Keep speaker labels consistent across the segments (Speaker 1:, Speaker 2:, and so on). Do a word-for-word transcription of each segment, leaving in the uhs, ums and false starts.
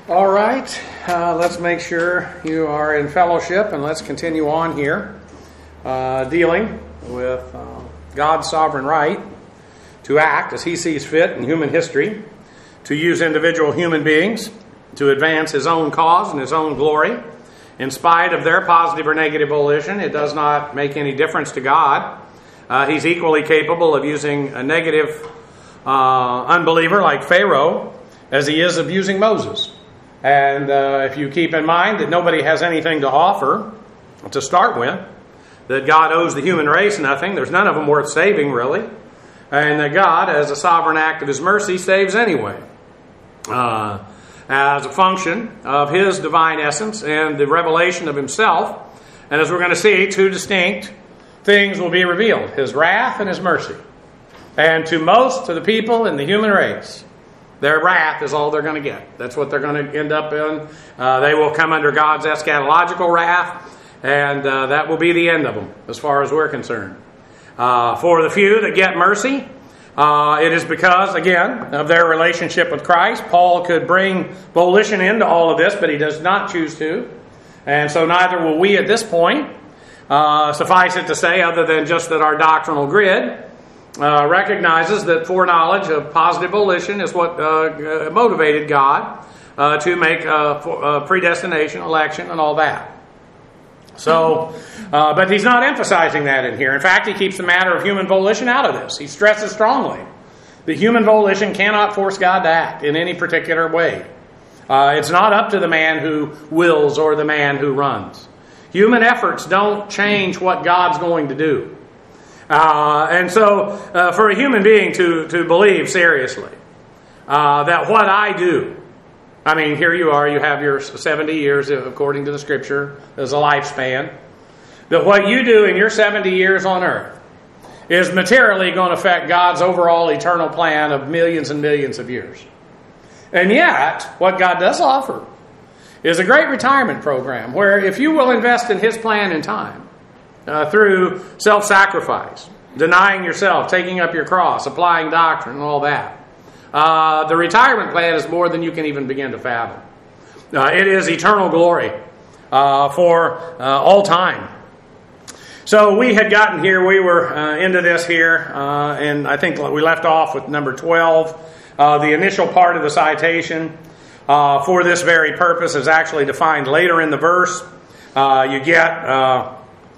Speaker 1: All right, uh, let's make sure you are in fellowship, and let's continue on here, uh, dealing with uh, God's sovereign right to act as He sees fit in human history, to use individual human beings to advance His own cause and His own glory. In spite of their positive or negative volition, it does not make any difference to God. Uh, he's equally capable of using a negative uh, unbeliever like Pharaoh as He is of using Moses. And uh, if you keep in mind that nobody has anything to offer to start with, that God owes the human race nothing, there's none of them worth saving really, and that God, as a sovereign act of His mercy, saves anyway, uh, as a function of His divine essence and the revelation of Himself. And as we're going to see, two distinct things will be revealed: His wrath and His mercy. And to most of the people in the human race, their wrath is all they're going to get. That's what they're going to end up in. Uh, they will come under God's eschatological wrath, and uh, that will be the end of them, as far as we're concerned. Uh, for the few that get mercy, uh, it is because, again, of their relationship with Christ. Paul could bring volition into all of this, but he does not choose to. And so neither will we at this point. Uh, suffice it to say, other than just that our doctrinal grid Uh, recognizes that foreknowledge of positive volition is what uh, uh, motivated God uh, to make uh, for, uh, predestination, election, and all that. So, uh, but he's not emphasizing that in here. In fact, he keeps the matter of human volition out of this. He stresses strongly that human volition cannot force God to act in any particular way. Uh, it's not up to the man who wills or the man who runs. Human efforts don't change what God's going to do. Uh, and so, uh, for a human being to, to believe seriously uh, that what I do, I mean, here you are, you have your seventy years, according to the Scripture, as a lifespan, that what you do in your seventy years on earth is materially going to affect God's overall eternal plan of millions and millions of years. And yet, what God does offer is a great retirement program where if you will invest in His plan in time, Uh, through self-sacrifice, denying yourself, taking up your cross, applying doctrine, and all that. Uh, the retirement plan is more than you can even begin to fathom. Uh, it is eternal glory uh, for uh, all time. So we had gotten here, we were uh, into this here, uh, and I think we left off with number twelve. Uh, the initial part of the citation uh, for this very purpose is actually defined later in the verse. Uh, you get... Uh,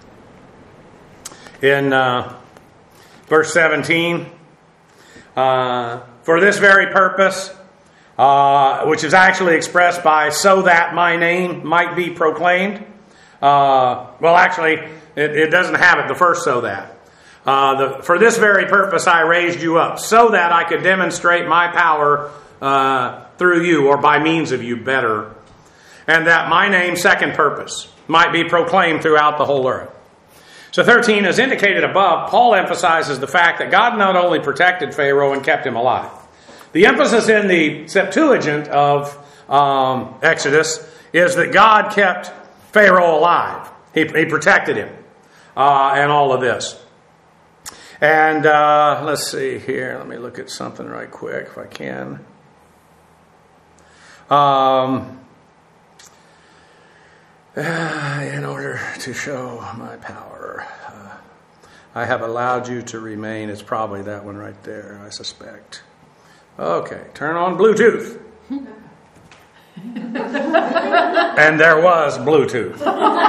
Speaker 1: In uh, verse seventeen, uh, for this very purpose, uh, which is actually expressed by so that my name might be proclaimed. Uh, well, actually, it, it doesn't have it, the first so that. Uh, the, for this very purpose I raised you up, so that I could demonstrate my power uh, through you, or by means of you better, and that my name's second purpose might be proclaimed throughout the whole earth. So thirteen, as indicated above, Paul emphasizes the fact that God not only protected Pharaoh and kept him alive. The emphasis in the Septuagint of um, Exodus is that God kept Pharaoh alive. He, he protected him uh, and all of this. And uh, let's see here. Let me look at something right quick if I can. Um... Uh, in order to show my power, uh, I have allowed you to remain. It's probably that one right there, I suspect. Okay, turn on Bluetooth. And there was Bluetooth.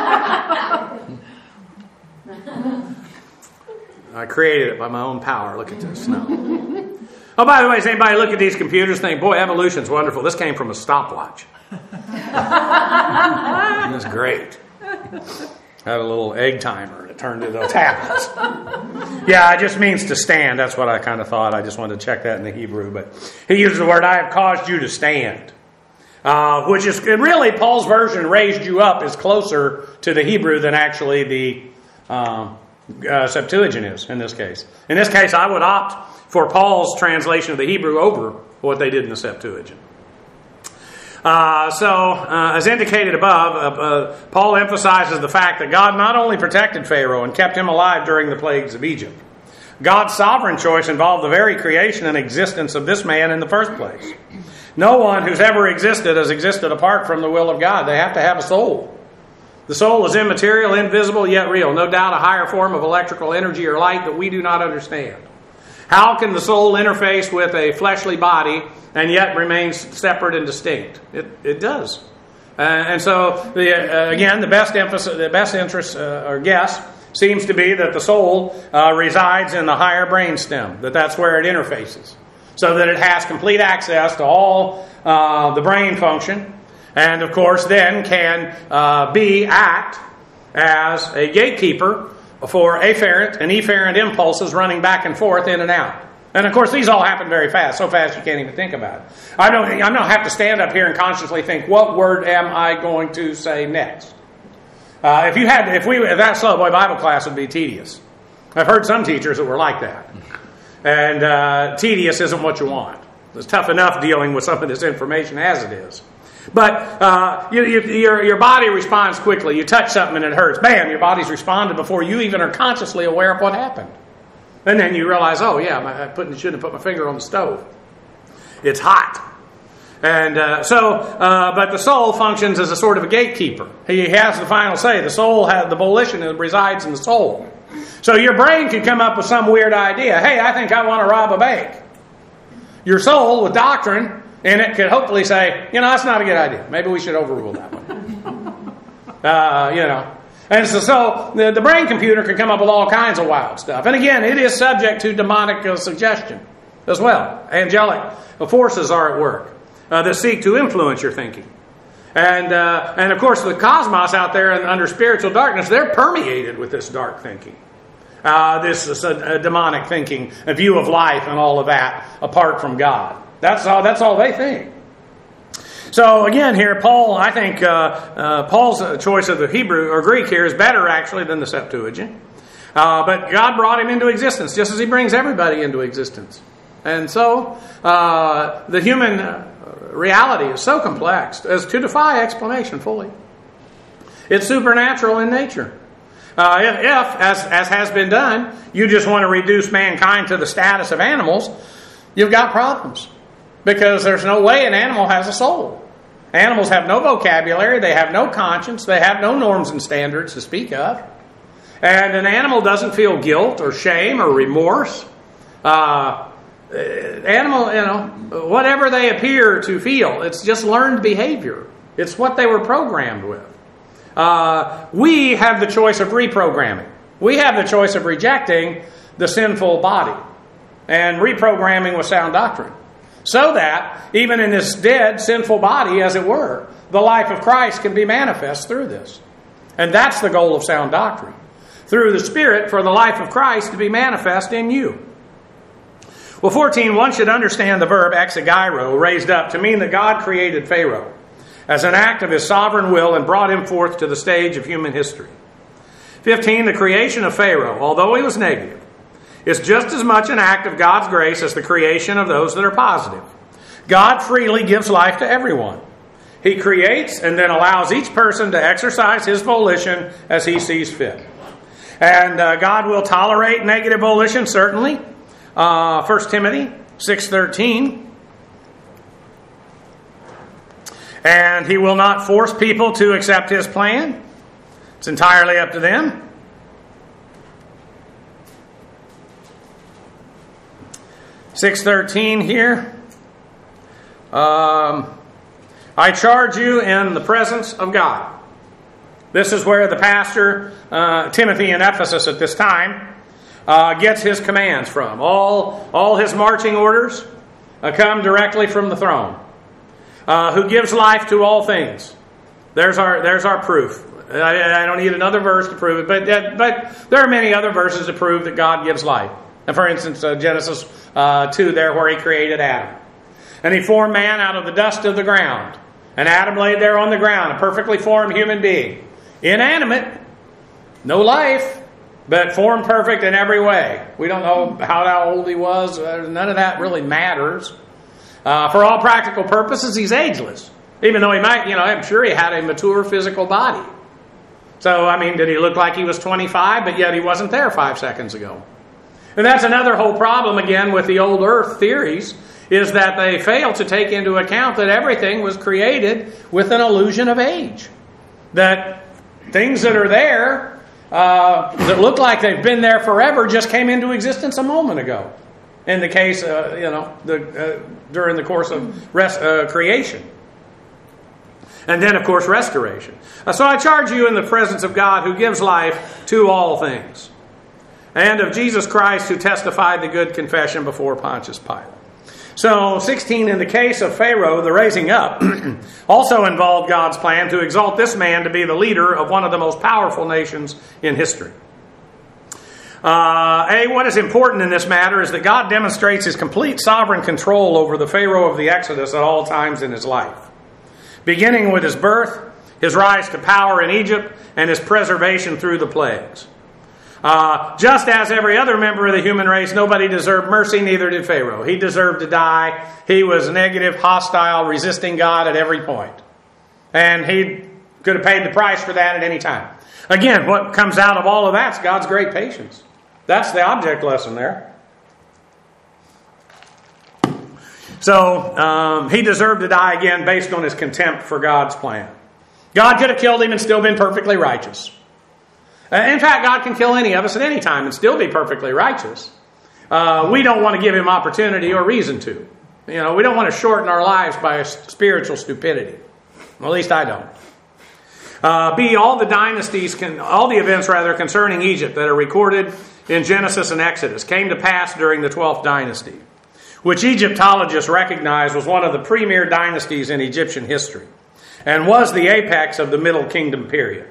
Speaker 1: I created it by my own power. Look at this now. Oh, by the way, does anybody look at these computers and think, boy, evolution's wonderful. This came from a stopwatch. That's great. Had a little egg timer and it turned into tablets. Yeah, it just means to stand. That's what I kind of thought. I just wanted to check that in the Hebrew. But he uses the word, I have caused you to stand. Uh, which is, really, Paul's version, raised you up, is closer to the Hebrew than actually the uh, uh, Septuagint is in this case. In this case, I would opt for Paul's translation of the Hebrew over what they did in the Septuagint. Uh, so, uh, as indicated above, uh, uh, Paul emphasizes the fact that God not only protected Pharaoh and kept him alive during the plagues of Egypt. God's sovereign choice involved the very creation and existence of this man in the first place. No one who's ever existed has existed apart from the will of God. They have to have a soul. The soul is immaterial, invisible, yet real. No doubt a higher form of electrical energy or light that we do not understand. How can the soul interface with a fleshly body and yet remains separate and distinct? It, it does. Uh, and so, the, uh, again, the best emphasis, the best interest uh, or guess seems to be that the soul uh, resides in the higher brainstem, that that's where it interfaces, so that it has complete access to all uh, the brain function, and of course then can uh, be act as a gatekeeper for afferent and efferent impulses running back and forth in and out. And of course these all happen very fast, so fast you can't even think about it. I don't, I don't have to stand up here and consciously think, what word am I going to say next? Uh, if you had, if we, if that slow, boy, Bible class would be tedious. I've heard some teachers that were like that. And uh, tedious isn't what you want. It's tough enough dealing with some of this information as it is. But uh, you, you, your, your body responds quickly. You touch something and it hurts. Bam, your body's responded before you even are consciously aware of what happened. And then you realize, oh yeah, I shouldn't have put my finger on the stove. It's hot. And uh, so, uh, but the soul functions as a sort of a gatekeeper. He has the final say. The soul has the volition that resides in the soul. So your brain can come up with some weird idea. Hey, I think I want to rob a bank. Your soul, with doctrine in it, could hopefully say, you know, that's not a good idea. Maybe we should overrule that one. uh, you know. And so, so the, the brain computer can come up with all kinds of wild stuff. And again, it is subject to demonic uh, suggestion as well. Angelic forces are at work uh, that seek to influence your thinking. And, uh, and of course, the cosmos out there and under spiritual darkness, they're permeated with this dark thinking. Uh, this is a, a demonic thinking, a view of life and all of that apart from God. That's all, that's all they think. So again here, Paul, I think uh, uh, Paul's choice of the Hebrew or Greek here is better actually than the Septuagint. Uh, but God brought him into existence just as he brings everybody into existence. And so uh, the human reality is so complex as to defy explanation fully. It's supernatural in nature. Uh, if, if as, as has been done, you just want to reduce mankind to the status of animals, you've got problems. Because there's no way an animal has a soul. Animals have no vocabulary, they have no conscience, they have no norms and standards to speak of. And an animal doesn't feel guilt or shame or remorse. Uh, animal, you know, whatever they appear to feel, it's just learned behavior. It's what they were programmed with. Uh, we have the choice of reprogramming. We have the choice of rejecting the sinful body and reprogramming with sound doctrine. So that, even in this dead, sinful body, as it were, the life of Christ can be manifest through this. And that's the goal of sound doctrine. Through the Spirit, for the life of Christ to be manifest in you. Well, fourteen, one should understand the verb exagyro, raised up, to mean that God created Pharaoh as an act of his sovereign will and brought him forth to the stage of human history. fifteen, the creation of Pharaoh, although he was negative, is just as much an act of God's grace as the creation of those that are positive. God freely gives life to everyone. He creates and then allows each person to exercise his volition as he sees fit. And uh, God will tolerate negative volition, certainly. Uh, First Timothy six thirteen. And he will not force people to accept his plan. It's entirely up to them. six thirteen here. Um, I charge you in the presence of God. This is where the pastor, uh, Timothy in Ephesus at this time, uh, gets his commands from. All, all his marching orders uh, come directly from the throne. Uh, who gives life to all things. There's our, there's our proof. I, I don't need another verse to prove it, but, but there are many other verses to prove that God gives life. And for instance, uh, Genesis uh, two there where he created Adam. And he formed man out of the dust of the ground. And Adam laid there on the ground, a perfectly formed human being. Inanimate, no life, but formed perfect in every way. We don't know how, how old he was. None of that really matters. Uh, for all practical purposes, he's ageless. Even though he might, you know, I'm sure he had a mature physical body. So, I mean, did he look like he was twenty-five, but yet he wasn't there five seconds ago? And that's another whole problem, again, with the old earth theories, is that they fail to take into account that everything was created with an illusion of age. That things that are there, uh, that look like they've been there forever, just came into existence a moment ago. In the case, uh, you know, the, uh, during the course of res- uh, creation. And then, of course, restoration. Uh, so I charge you in the presence of God who gives life to all things, and of Jesus Christ who testified the good confession before Pontius Pilate. So, sixteen, in the case of Pharaoh, the raising up also involved God's plan to exalt this man to be the leader of one of the most powerful nations in history. Uh, a, what is important in this matter is that God demonstrates His complete sovereign control over the Pharaoh of the Exodus at all times in his life. Beginning with his birth, his rise to power in Egypt, and his preservation through the plagues. Uh, just as every other member of the human race, nobody deserved mercy, neither did Pharaoh. He deserved to die. He was negative, hostile, resisting God at every point. And he could have paid the price for that at any time. Again, what comes out of all of that is God's great patience. That's the object lesson there. So, um, he deserved to die again based on his contempt for God's plan. God could have killed him and still been perfectly righteous. Uh, in fact, God can kill any of us at any time and still be perfectly righteous. Uh, we don't want to give him opportunity or reason to. You know, we don't want to shorten our lives by spiritual stupidity. Well, at least I don't. Uh, B, all the dynasties, can, all the events rather concerning Egypt that are recorded in Genesis and Exodus came to pass during the twelfth dynasty, which Egyptologists recognize was one of the premier dynasties in Egyptian history and was the apex of the Middle Kingdom period.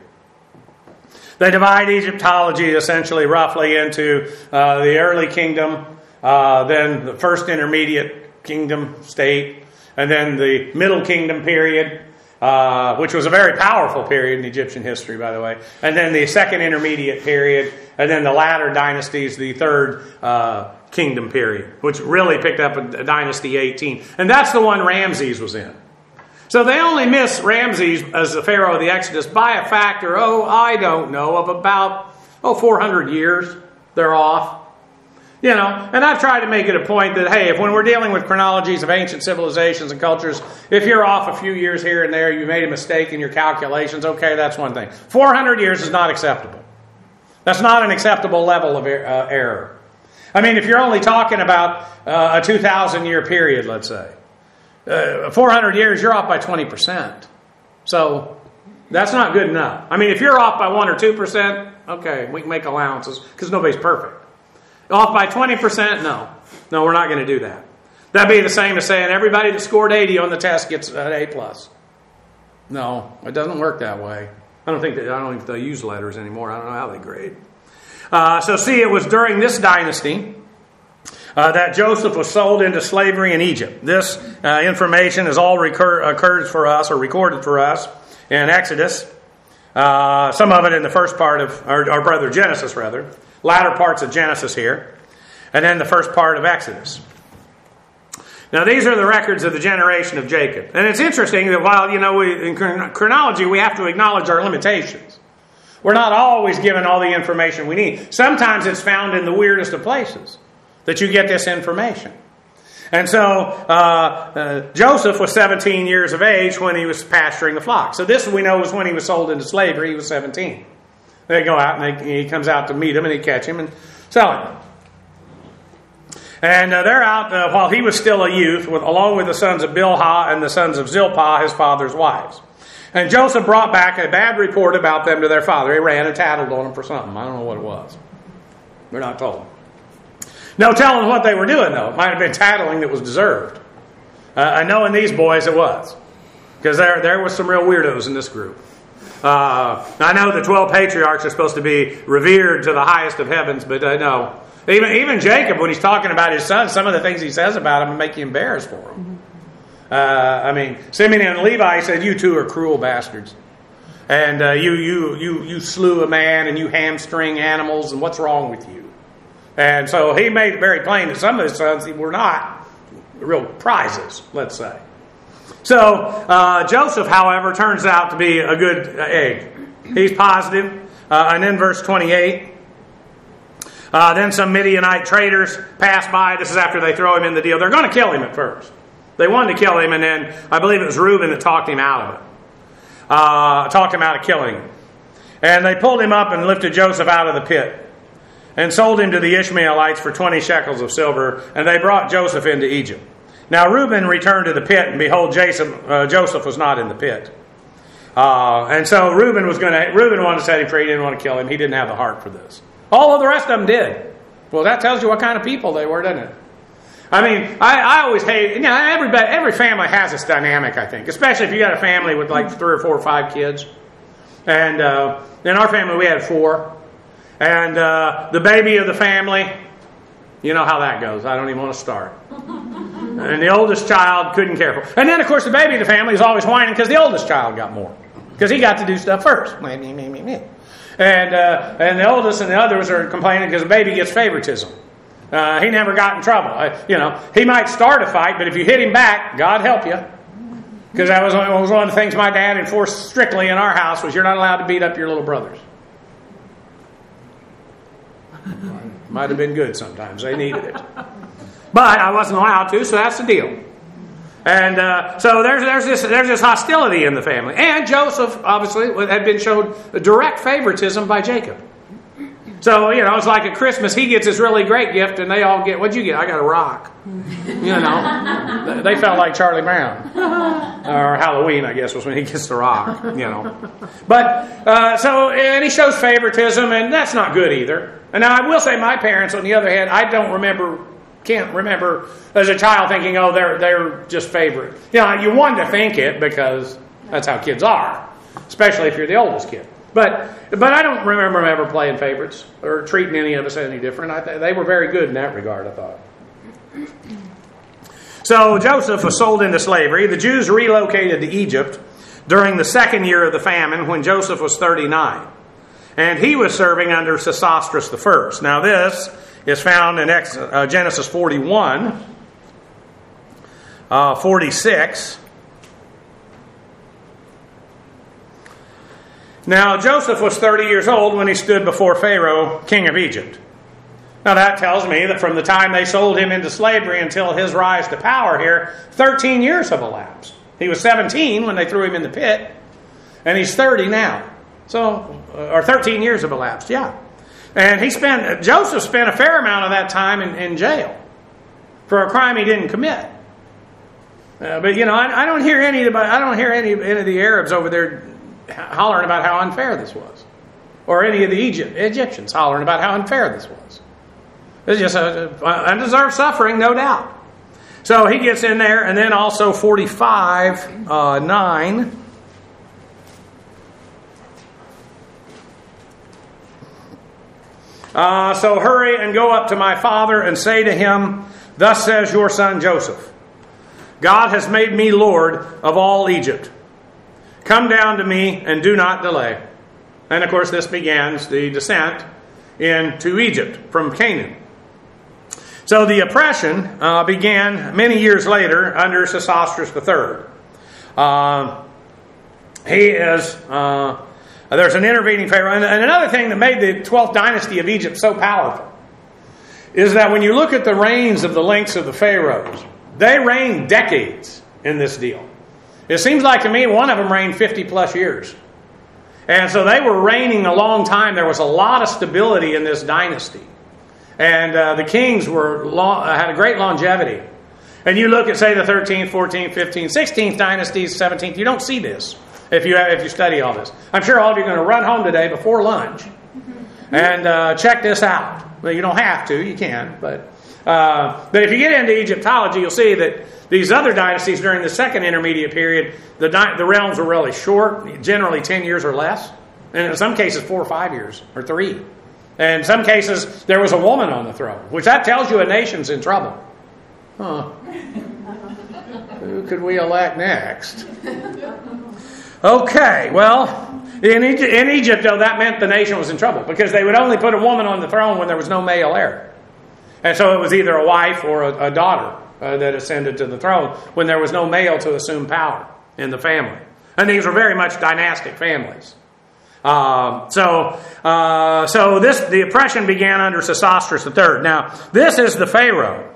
Speaker 1: They divide Egyptology essentially roughly into uh, the early kingdom, uh, then the first intermediate kingdom state, and then the Middle Kingdom period, uh, which was a very powerful period in Egyptian history, by the way, and then the second intermediate period, and then the latter dynasties, the third uh, kingdom period, which really picked up in Dynasty eighteen. And that's the one Ramses was in. So they only miss Ramses as the Pharaoh of the Exodus by a factor, oh, I don't know, of about, oh, four hundred years. They're off. You know, and I've tried to make it a point that, hey, if when we're dealing with chronologies of ancient civilizations and cultures, if you're off a few years here and there, you made a mistake in your calculations, okay, that's one thing. four hundred years is not acceptable. That's not an acceptable level of er- uh, error. I mean, if you're only talking about uh, a two thousand year period, let's say, uh, four hundred years, you're off by twenty percent. So that's not good enough. I mean, if you're off by one or two percent, okay, we can make allowances because nobody's perfect. Off by twenty percent? No. No, we're not going to do that. That'd be the same as saying everybody that scored eighty on the test gets an A plus. No, it doesn't work that way. I don't think that, I don't think they use letters anymore. I don't know how they grade. Uh, so see, it was during this dynasty uh, that Joseph was sold into slavery in Egypt. This uh, information is all recur- occurs for us, or recorded for us, in Exodus. Uh, some of it in the first part of, or, or brother Genesis rather. Latter parts of Genesis here, and then the first part of Exodus. Now, these are the records of the generation of Jacob. And it's interesting that while, you know, we, in chronology, we have to acknowledge our limitations. We're not always given all the information we need. Sometimes it's found in the weirdest of places that you get this information. And so, uh, uh, Joseph was seventeen years of age when he was pasturing the flock. So this, we know, was when he was sold into slavery. He was seventeen. They go out, and they, he comes out to meet him, and he catch him and sell him. And uh, they're out uh, while he was still a youth, with, along with the sons of Bilhah and the sons of Zilpah, his father's wives. And Joseph brought back a bad report about them to their father. He ran and tattled on them for something. I don't know what it was. We're not told. No telling what they were doing, though. It might have been tattling that was deserved. Uh, I know in these boys it was. Because there, there was some real weirdos in this group. Uh, I know the twelve patriarchs are supposed to be revered to the highest of heavens, but I uh, know. Even, even Jacob, when he's talking about his son, some of the things he says about him make you embarrassed for him. Uh, I mean, Simeon and Levi said, you two are cruel bastards. And uh, you, you, you, you slew a man and you hamstring animals, and what's wrong with you? And so he made it very plain that some of his sons were not real prizes, let's say. So, uh, Joseph, however, turns out to be a good egg. He's positive. Uh, and in verse twenty-eight, Uh, then some Midianite traders pass by. This is after they throw him in the deal. They're going to kill him at first. They wanted to kill him, and then I believe it was Reuben that talked him out of it. Uh, talked him out of killing him. And they pulled him up and lifted Joseph out of the pit and sold him to the Ishmaelites for twenty shekels of silver, and they brought Joseph into Egypt. Now Reuben returned to the pit, and behold, Joseph, uh, Joseph was not in the pit. Uh, and so Reuben was going to. Reuben wanted to set him free. He didn't want to kill him. He didn't have the heart for this. All of the rest of them did. Well, that tells you what kind of people they were, doesn't it? I mean, I, I always hate. You know, everybody, every family has its dynamic. I think, especially if you got a family with like three or four or five kids. And uh, in our family, we had four. And uh, the baby of the family, you know how that goes. I don't even want to start. And the oldest child couldn't care for. And then, of course, the baby of the family is always whining because the oldest child got more. Because he got to do stuff first. And uh, and the oldest and the others are complaining because the baby gets favoritism. Uh, he never got in trouble. Uh, you know, he might start a fight, but if you hit him back, God help you. Because that was, was one of the things my dad enforced strictly in our house was you're not allowed to beat up your little brothers. Might have been good sometimes. They needed it. But I wasn't allowed to, so that's the deal. And uh, so there's there's this there's this hostility in the family. And Joseph, obviously, had been shown direct favoritism by Jacob. So, you know, it's like at Christmas, he gets this really great gift, and they all get, what'd you get? I got a rock. You know, they felt like Charlie Brown. Or Halloween, I guess, was when he gets the rock, you know. But, uh, so, and he shows favoritism, and that's not good either. And now I will say my parents, on the other hand, I don't remember, can't remember as a child thinking, oh, they're, they're just favorite. You know, you want to think it because that's how kids are, especially if you're the oldest kid. But but I don't remember them ever playing favorites or treating any of us any different. I th- they were very good in that regard, I thought. So Joseph was sold into slavery. The Jews relocated to Egypt during the second year of the famine when Joseph was thirty-nine. And he was serving under Sesostris the First. Now this is found in Ex- uh, Genesis forty-one, uh, forty-six. Now, Joseph was thirty years old when he stood before Pharaoh, king of Egypt. Now, that tells me that from the time they sold him into slavery until his rise to power here, thirteen years have elapsed. He was seventeen when they threw him in the pit, and he's thirty now. So, or thirteen years have elapsed, yeah. And he spent, Joseph spent a fair amount of that time in, in jail for a crime he didn't commit. Uh, but, you know, I, I don't hear any, I don't hear any, any of the Arabs over there hollering about how unfair this was. Or any of the Egypt, Egyptians hollering about how unfair this was. It's just a, a, undeserved suffering, no doubt. So he gets in there, and then also forty-five, uh, nine. Uh, so hurry and go up to my father and say to him, thus says your son Joseph, God has made me Lord of all Egypt. Come down to me and do not delay. And of course this begins the descent into Egypt from Canaan. So the oppression uh, began many years later under Sesostris the Third. Uh, he is, uh, there's an intervening pharaoh. And, and another thing that made the twelfth dynasty of Egypt so powerful is that when you look at the reigns of the lengths of the pharaohs, they reigned decades in this deal. It seems like to me one of them reigned fifty plus years. And so they were reigning a long time. There was a lot of stability in this dynasty. And uh, the kings were long, had a great longevity. And you look at, say, the thirteenth, fourteenth, fifteenth, sixteenth dynasties, seventeenth, you don't see this if you if you study all this. I'm sure all of you are going to run home today before lunch and uh, check this out. Well, you don't have to, you can. But, uh, but if you get into Egyptology, you'll see that these other dynasties during the second intermediate period, the, di- the realms were really short, generally ten years or less. And in some cases, four or five years, or three. And in some cases, there was a woman on the throne, which that tells you a nation's in trouble. Huh. Who could we elect next? Okay, well, in Egypt, in Egypt, though, that meant the nation was in trouble because they would only put a woman on the throne when there was no male heir. And so it was either a wife or a, a daughter uh, that ascended to the throne when there was no male to assume power in the family. And these were very much dynastic families. Um, so, uh, so this the oppression began under Sesostris the third. Now, this is the Pharaoh.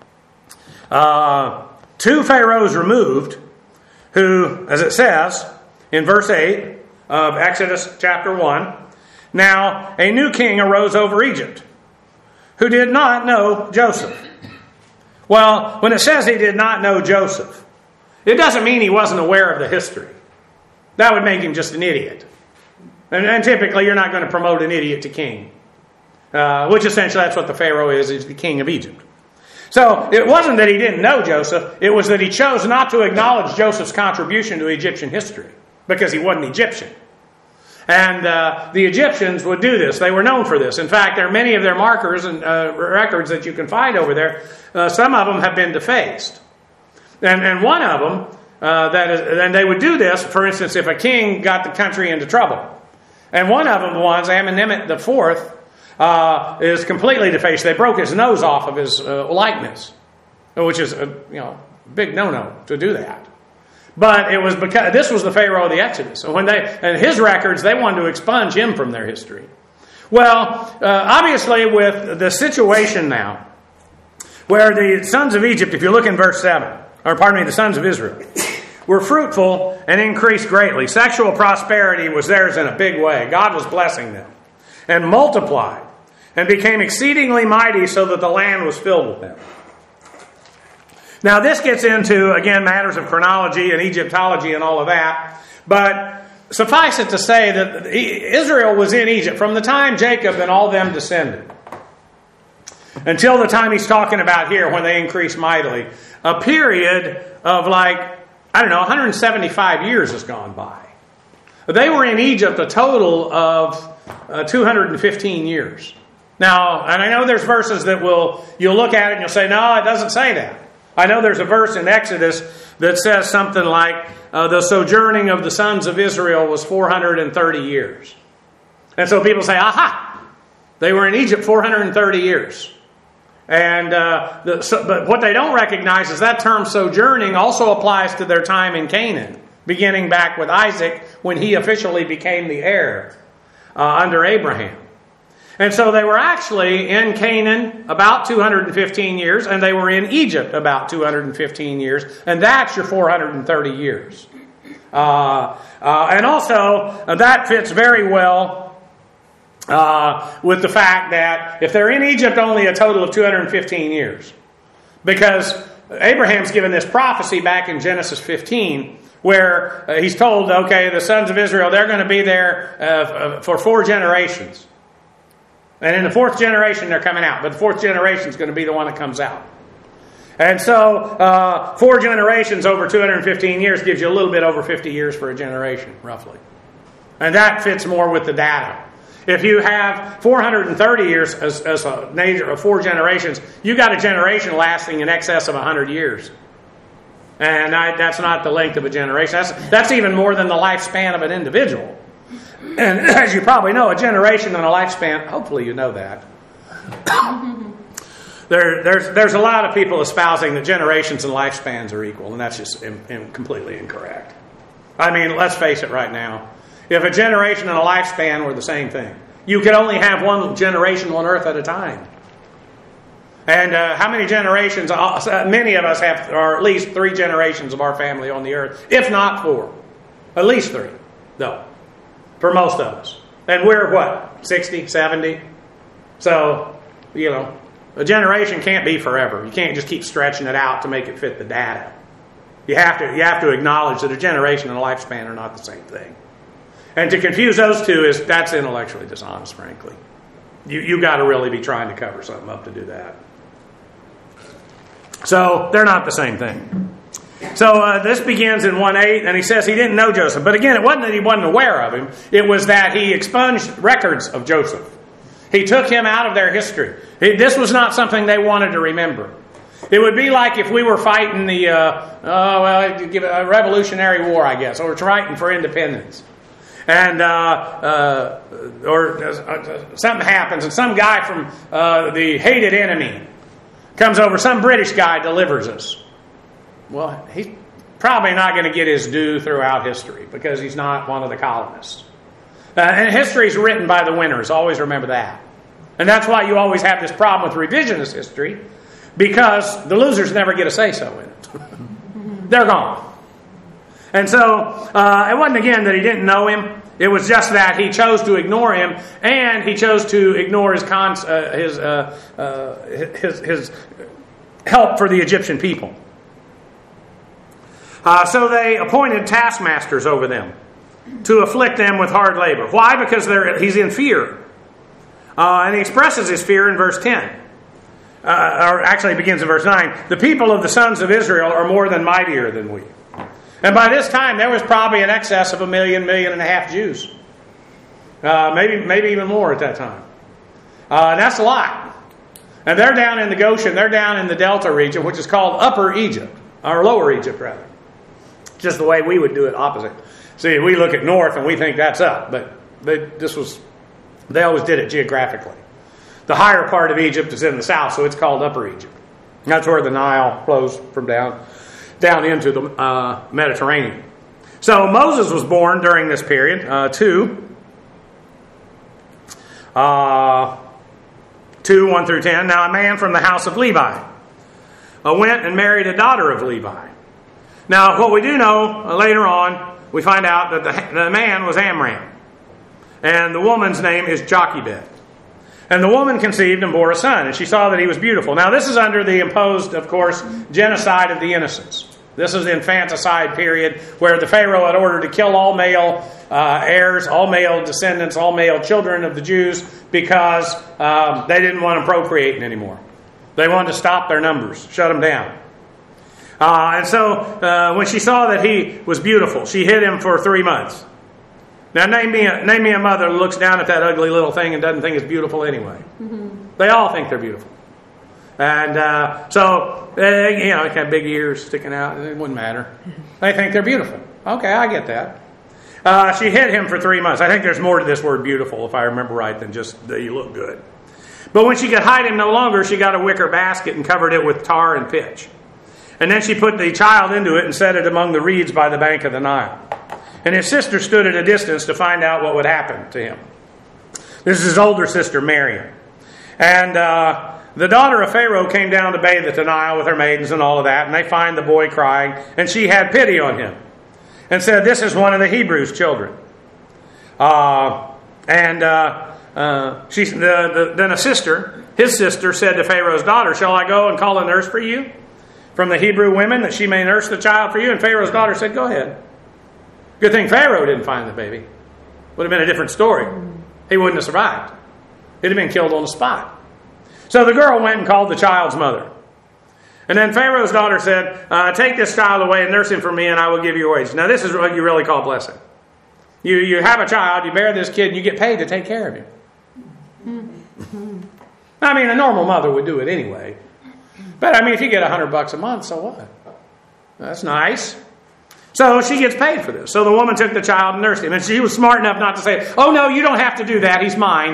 Speaker 1: Uh, two pharaohs removed, who, as it says in verse eight of Exodus chapter one, now a new king arose over Egypt, who did not know Joseph. Well, when it says he did not know Joseph, it doesn't mean he wasn't aware of the history. That would make him just an idiot. And, and typically you're not going to promote an idiot to king. Uh, which essentially that's what the Pharaoh is, is the king of Egypt. So it wasn't that he didn't know Joseph, it was that he chose not to acknowledge Joseph's contribution to Egyptian history because he wasn't Egyptian. And uh, the Egyptians would do this. They were known for this. In fact, there are many of their markers and uh, records that you can find over there. Uh, some of them have been defaced. And, and one of them, uh, that is, and they would do this, for instance, if a king got the country into trouble. And one of them, the ones, Amenemhet the fourth, uh, is completely defaced. They broke his nose off of his uh, likeness, which is a you know big no-no to do that. But it was because this was the Pharaoh of the Exodus. So when they and his records, they wanted to expunge him from their history. Well, uh, obviously, with the situation now, where the sons of Egypt, if you look in verse seven, or pardon me, the sons of Israel, were fruitful and increased greatly. Sexual prosperity was theirs in a big way. God was blessing them, and multiplied, and became exceedingly mighty, so that the land was filled with them. Now, this gets into, again, matters of chronology and Egyptology and all of that. But suffice it to say that Israel was in Egypt from the time Jacob and all them descended until the time he's talking about here when they increased mightily. A period of like, I don't know, one hundred seventy-five years has gone by. They were in Egypt a total of uh, two hundred fifteen years. Now, and I know there's verses that will, you'll look at it and you'll say, no, it doesn't say that. I know there's a verse in Exodus that says something like, uh, the sojourning of the sons of Israel was four hundred thirty years. And so people say, aha, they were in Egypt four hundred thirty years. And uh, the, so, but what they don't recognize is that term sojourning also applies to their time in Canaan, beginning back with Isaac when he officially became the heir uh, under Abraham. And so they were actually in Canaan about two hundred fifteen years, and they were in Egypt about two hundred fifteen years, and that's your four hundred thirty years. Uh, uh, and also, uh, that fits very well uh, with the fact that if they're in Egypt only a total of two hundred fifteen years, because Abraham's given this prophecy back in Genesis fifteen, where uh, he's told, okay, the sons of Israel, they're going to be there uh, for four generations. And in the fourth generation, they're coming out. But the fourth generation is going to be the one that comes out. And so, uh, four generations over two hundred fifteen years gives you a little bit over fifty years for a generation, roughly. And that fits more with the data. If you have four hundred thirty years as, as a major of four generations, you got a generation lasting in excess of one hundred years. And I, that's not the length of a generation. That's, that's even more than the lifespan of an individual. And as you probably know, a generation and a lifespan, hopefully you know that. there, there's, there's a lot of people espousing that generations and lifespans are equal, and that's just in, in completely incorrect. I mean, let's face it right now. If a generation and a lifespan were the same thing, you could only have one generation on earth at a time. And uh, how many generations? Uh, many of us have, or at least three generations of our family on the earth, if not four. At least three, though. For most of us. And we're what? sixty, seventy? So, you know, a generation can't be forever. You can't just keep stretching it out to make it fit the data. You have to, you have to acknowledge that a generation and a lifespan are not the same thing. And to confuse those two is, that's intellectually dishonest, frankly. You, you got to really be trying to cover something up to do that. So, they're not the same thing. So uh, this begins in one eight, and he says he didn't know Joseph. But again, it wasn't that he wasn't aware of him. It was that he expunged records of Joseph. He took him out of their history. It, this was not something they wanted to remember. It would be like if we were fighting the uh, oh, well, give a Revolutionary War, I guess, or fighting for independence. And uh, uh, or uh, something happens, and some guy from uh, the hated enemy comes over, some British guy delivers us. Well, he's probably not going to get his due throughout history because he's not one of the colonists. Uh, and history is written by the winners. Always remember that. And that's why you always have this problem with revisionist history, because the losers never get a say-so in it. They're gone. And so uh, it wasn't, again, that he didn't know him. It was just that he chose to ignore him, and he chose to ignore his cons- uh, his, uh, uh, his his help for the Egyptian people. Uh, so they appointed taskmasters over them to afflict them with hard labor. Why? Because they're, he's in fear. Uh, and he expresses his fear in verse ten. Uh, or actually it begins in verse nine. The people of the sons of Israel are more than mightier than we. And by this time there was probably an excess of a million, million and a half Jews. Uh, maybe maybe even more at that time. Uh, and that's a lot. And they're down in the Goshen, they're down in the Delta region, which is called Upper Egypt, or Lower Egypt rather. Just the way we would do it opposite. See, we look at north and we think that's up, but they, this was, they always did it geographically. The higher part of Egypt is in the south, so it's called Upper Egypt. That's where the Nile flows from down, down into the uh, Mediterranean. So Moses was born during this period, uh, two, uh, two, one through ten. Now a man from the house of Levi uh, went and married a daughter of Levi. Now what we do know uh, later on, we find out that the, the man was Amram. And the woman's name is Jochebed. And the woman conceived and bore a son, and she saw that he was beautiful. Now this is under the imposed, of course, genocide of the innocents. This is the infanticide period where the Pharaoh had ordered to kill all male uh, heirs, all male descendants, all male children of the Jews because um, they didn't want them procreating anymore. They wanted to stop their numbers, shut them down. Uh, and so uh, when she saw that he was beautiful, she hid him for three months. Now name me a, name me a mother who looks down at that ugly little thing and doesn't think it's beautiful anyway. Mm-hmm. They all think they're beautiful. And uh, so, they, you know, they have big ears sticking out. It wouldn't matter. They think they're beautiful. Okay, I get that. Uh, she hid him for three months. I think there's more to this word beautiful, if I remember right, than just that you look good. But when she could hide him no longer, she got a wicker basket and covered it with tar and pitch. And then she put the child into it and set it among the reeds by the bank of the Nile. And his sister stood at a distance to find out what would happen to him. This is his older sister, Miriam. And uh, the daughter of Pharaoh came down to bathe at the Nile with her maidens and all of that. And they find the boy crying. And she had pity on him and said, "This is one of the Hebrews' children." Uh, and uh, uh, she, the, the, then a sister, his sister, said to Pharaoh's daughter, "Shall I go and call a nurse for you from the Hebrew women that she may nurse the child for you?" And Pharaoh's daughter said, "Go ahead." Good thing Pharaoh didn't find the baby. Would have been a different story. He wouldn't have survived. He'd have been killed on the spot. So the girl went and called the child's mother. And then Pharaoh's daughter said, uh, "Take this child away and nurse him for me, and I will give you your wages." Now this is what you really call blessing. You, you have a child, you bear this kid, and you get paid to take care of him. I mean, a normal mother would do it anyway. But I mean, if you get a hundred bucks a month, so what? That's nice. So she gets paid for this. So the woman took the child and nursed him. And she was smart enough not to say, "Oh no, you don't have to do that. He's mine."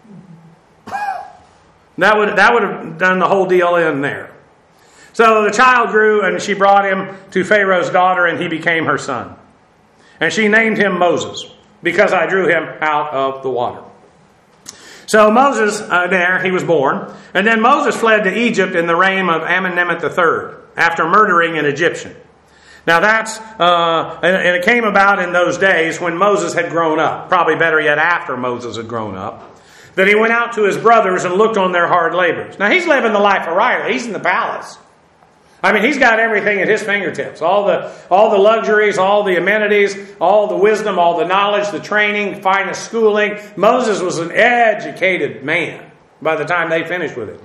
Speaker 1: That would, that would have done the whole deal in there. So the child grew and she brought him to Pharaoh's daughter and he became her son. And she named him Moses because I drew him out of the water. So Moses, uh, there, he was born. And then Moses fled to Egypt in the reign of Amenemhet the third after murdering an Egyptian. Now that's, uh, and it came about in those days when Moses had grown up, probably better yet after Moses had grown up, that he went out to his brothers and looked on their hard labors. Now he's living the life of Riley. He's in the palace. I mean, he's got everything at his fingertips. All the, all the luxuries, all the amenities, all the wisdom, all the knowledge, the training, finest schooling. Moses was an educated man by the time they finished with it.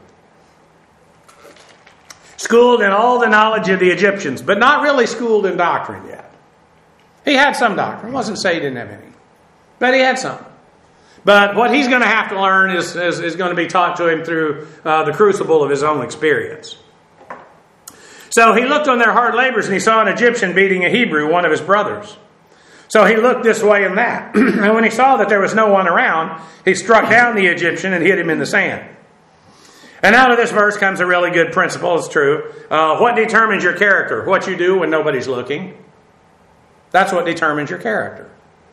Speaker 1: Schooled in all the knowledge of the Egyptians, but not really schooled in doctrine yet. He had some doctrine. It wasn't say he didn't have any. But he had some. But what he's going to have to learn is, is, is going to be taught to him through uh, the crucible of his own experience. So he looked on their hard labors and he saw an Egyptian beating a Hebrew, one of his brothers. So he looked this way and that. And when he saw that there was no one around, he struck down the Egyptian and hit him in the sand. And out of this verse comes a really good principle. It's true. Uh, what determines your character? What you do when nobody's looking. That's what determines your character.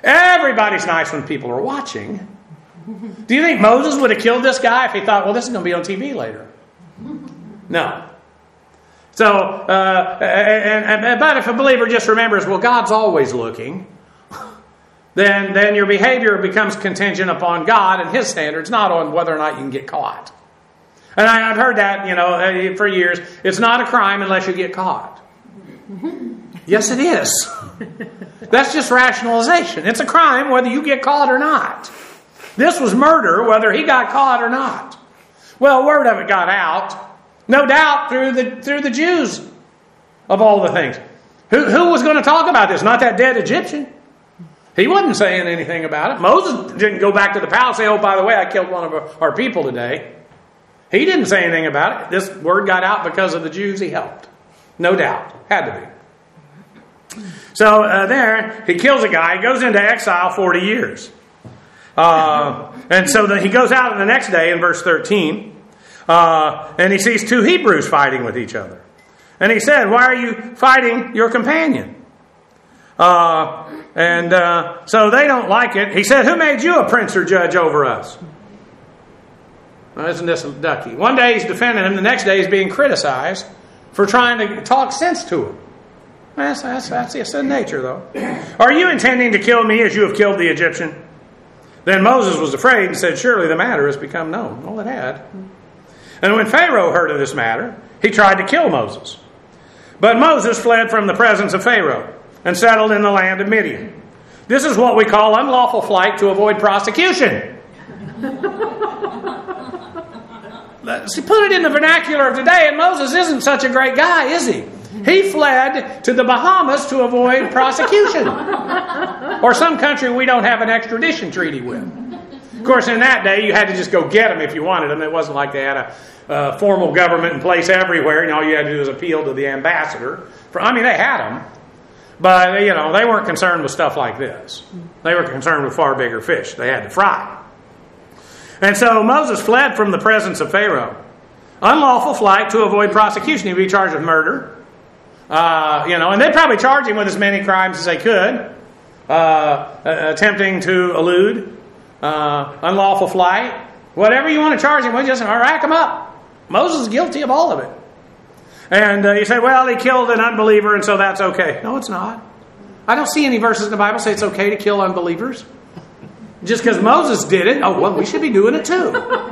Speaker 1: Everybody's nice when people are watching. Do you think Moses would have killed this guy if he thought, well, this is going to be on T V later? No. So, uh, and, and, but if a believer just remembers, well, God's always looking, then, then your behavior becomes contingent upon God and His standards, not on whether or not you can get caught. And I, I've heard that, you know, for years. It's not a crime unless you get caught. Yes, it is. That's just rationalization. It's a crime whether you get caught or not. This was murder whether he got caught or not. Well, word of it got out, no doubt through the through the Jews of all the things. Who, who was going to talk about this? Not that dead Egyptian. He wasn't saying anything about it. Moses didn't go back to the palace and say, oh, by the way, I killed one of our, our people today. He didn't say anything about it. This word got out because of the Jews he helped. No doubt. Had to be. So uh, there, he kills a guy. He goes into exile forty years. Uh, and so then he goes out on the next day in verse thirteen. Uh, and he sees two Hebrews fighting with each other. And he said, why are you fighting your companion? Uh, and uh, so they don't like it. He said, who made you a prince or judge over us? Well, isn't this a ducky? One day he's defending him. The next day he's being criticized for trying to talk sense to him. That's, that's, that's the sin nature, though. Are you intending to kill me as you have killed the Egyptian? Then Moses was afraid and said, surely the matter has become known. Well, it had. And when Pharaoh heard of this matter, he tried to kill Moses. But Moses fled from the presence of Pharaoh and settled in the land of Midian. This is what we call unlawful flight to avoid prosecution. See, put it in the vernacular of today, and Moses isn't such a great guy, is he? He fled to the Bahamas to avoid prosecution. Or some country we don't have an extradition treaty with. Of course, in that day, you had to just go get them if you wanted them. It wasn't like they had a uh, formal government in place everywhere, and all you had to do was appeal to the ambassador. For, I mean, they had them. But, you know, they weren't concerned with stuff like this. They were concerned with far bigger fish they had to fry. And so Moses fled from the presence of Pharaoh. Unlawful flight to avoid prosecution. He'd be charged with murder. Uh, you know, and they'd probably charge him with as many crimes as they could. Uh, attempting to elude. Uh, unlawful flight. Whatever you want to charge him with, just rack him up. Moses is guilty of all of it. And uh, you say, well, he killed an unbeliever and so that's okay. No, it's not. I don't see any verses in the Bible say it's okay to kill unbelievers. Just because Moses did it, oh, well, we should be doing it too.